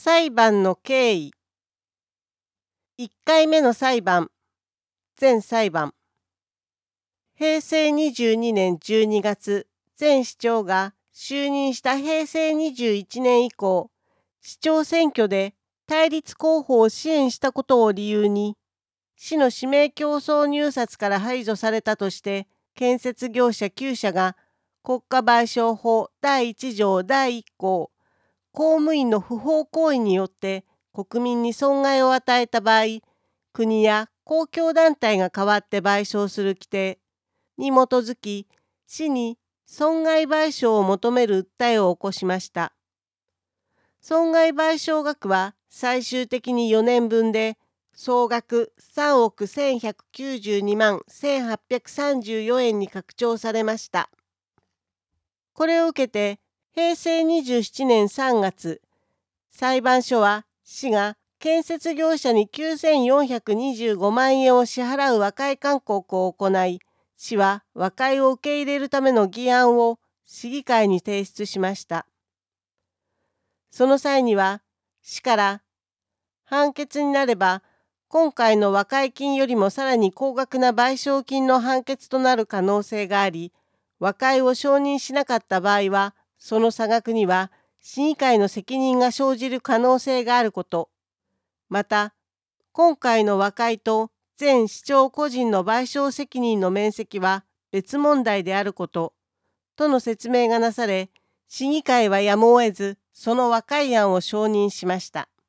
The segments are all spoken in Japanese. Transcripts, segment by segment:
裁判の経緯。1回目の裁判、前裁判。平成22年12月、前市長が就任した平成21年以降、市長選挙で対立候補を支援したことを理由に、市の指名競争入札から排除されたとして、建設業者9社が国家賠償法第1条第1項、公務員の不法行為によって国民に損害を与えた場合、国や公共団体が代わって賠償する規定に基づき、市に損害賠償を求める訴えを起こしました。損害賠償額は最終的に4年分で、総額3億1192万1834円に拡張されました。これを受けて、平成27年3月、裁判所は市が建設業者に9425万円を支払う和解勧告を行い、市は和解を受け入れるための議案を市議会に提出しました。その際には、市から判決になれば、今回の和解金よりもさらに高額な賠償金の判決となる可能性があり、和解を承認しなかった場合は、その差額には市議会の責任が生じる可能性があること、また、今回の和解と前市長個人の賠償責任の免責は別問題であること、との説明がなされ、市議会はやむを得ず、その和解案を承認しました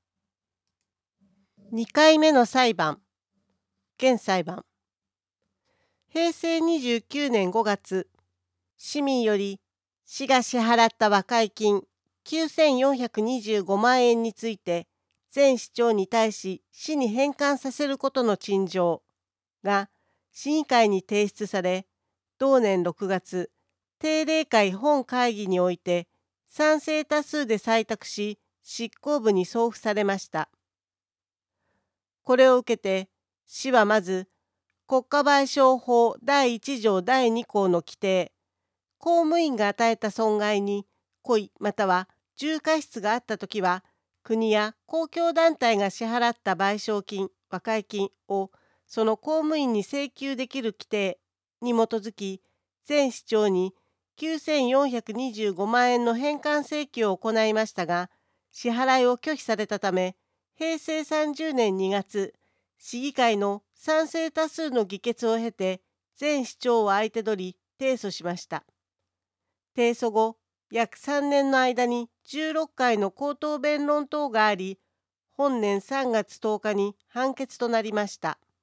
。2回目の裁判、現裁判。平成29年5月、市民より市が支払った和解金9425万円について、前市長に対し市に返還させることの陳情が市議会に提出され、同年6月、定例会本会議において賛成多数で採択し、執行部に送付されました。これを受けて、市はまず、国家賠償法第1条第2項の規定、公務員が与えた損害に故意または重過失があったときは、国や公共団体が支払った賠償金、和解金をその公務員に請求できる規定に基づき、前市長に9425万円の返還請求を行いましたが、支払いを拒否されたため、平成30年2月、市議会の賛成多数の議決を経て、前市長を相手取り提訴しました。提訴後、約3年の間に16回の口頭弁論等があり、本年3月10日に判決となりました。